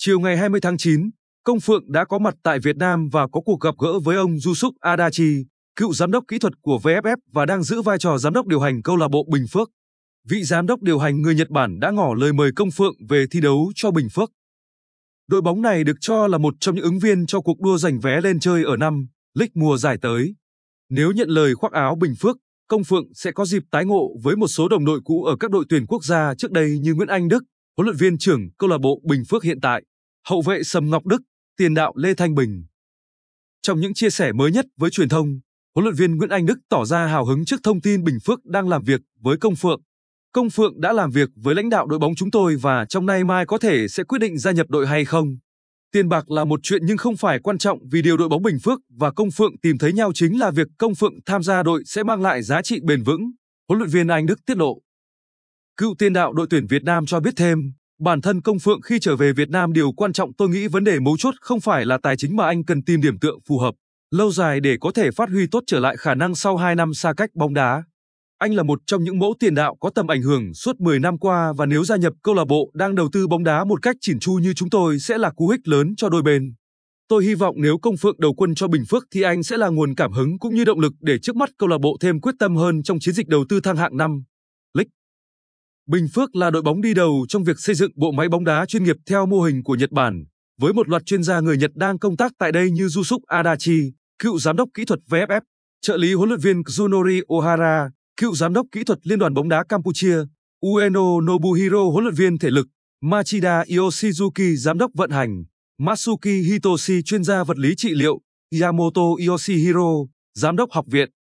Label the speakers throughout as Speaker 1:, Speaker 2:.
Speaker 1: Chiều ngày 20 tháng 9, Công Phượng đã có mặt tại Việt Nam và có cuộc gặp gỡ với ông Yusuf Adachi, cựu giám đốc kỹ thuật của VFF và đang giữ vai trò giám đốc điều hành câu lạc bộ Bình Phước. Vị giám đốc điều hành người Nhật Bản đã ngỏ lời mời Công Phượng về thi đấu cho Bình Phước. Đội bóng này được cho là một trong những ứng viên cho cuộc đua giành vé lên chơi ở năm League mùa giải tới. Nếu nhận lời khoác áo Bình Phước, Công Phượng sẽ có dịp tái ngộ với một số đồng đội cũ ở các đội tuyển quốc gia trước đây như Nguyễn Anh Đức, huấn luyện viên trưởng câu lạc bộ Bình Phước hiện tại, hậu vệ Sầm Ngọc Đức, tiền đạo Lê Thanh Bình. Trong những chia sẻ mới nhất với truyền thông, huấn luyện viên Nguyễn Anh Đức tỏ ra hào hứng trước thông tin Bình Phước đang làm việc với Công Phượng. Công Phượng đã làm việc với lãnh đạo đội bóng chúng tôi và trong nay mai có thể sẽ quyết định gia nhập đội hay không. Tiền bạc là một chuyện nhưng không phải quan trọng vì điều đội bóng Bình Phước và Công Phượng tìm thấy nhau chính là việc Công Phượng tham gia đội sẽ mang lại giá trị bền vững, huấn luyện viên Anh Đức tiết lộ. Cựu tiền đạo đội tuyển Việt Nam cho biết thêm, bản thân Công Phượng khi trở về Việt Nam điều quan trọng tôi nghĩ vấn đề mấu chốt không phải là tài chính mà anh cần tìm điểm tựa phù hợp, lâu dài để có thể phát huy tốt trở lại khả năng sau 2 năm xa cách bóng đá. Anh là một trong những mẫu tiền đạo có tầm ảnh hưởng suốt 10 năm qua và nếu gia nhập câu lạc bộ đang đầu tư bóng đá một cách chỉn chu như chúng tôi sẽ là cú hích lớn cho đôi bên. Tôi hy vọng nếu Công Phượng đầu quân cho Bình Phước thì anh sẽ là nguồn cảm hứng cũng như động lực để trước mắt câu lạc bộ thêm quyết tâm hơn trong chiến dịch đầu tư thăng hạng năm League. Bình Phước là đội bóng đi đầu trong việc xây dựng bộ máy bóng đá chuyên nghiệp theo mô hình của Nhật Bản, với một loạt chuyên gia người Nhật đang công tác tại đây như Yusuf Adachi, cựu giám đốc kỹ thuật VFF, trợ lý huấn luyện viên Kazunori Ohara, cựu giám đốc kỹ thuật Liên đoàn bóng đá Campuchia, Ueno Nobuhiro huấn luyện viên thể lực, Machida Yoshizuki giám đốc vận hành, Matsuki Hitoshi chuyên gia vật lý trị liệu, Yamamoto Yoshihiro, giám đốc học viện.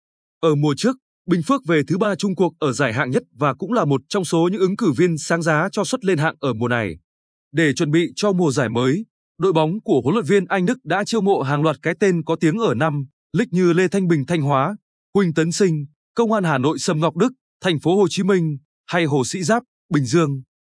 Speaker 1: Ở mùa trước, Bình Phước về thứ 3 chung cuộc ở giải hạng nhất và cũng là một trong số những ứng cử viên sáng giá cho suất lên hạng ở mùa này. Để chuẩn bị cho mùa giải mới, đội bóng của huấn luyện viên Anh Đức đã chiêu mộ hàng loạt cái tên có tiếng ở năm League như Lê Thanh Bình Thanh Hóa, Huỳnh Tấn Sinh, Công an Hà Nội Sầm Ngọc Đức, Thành phố Hồ Chí Minh hay Hồ Sĩ Giáp, Bình Dương.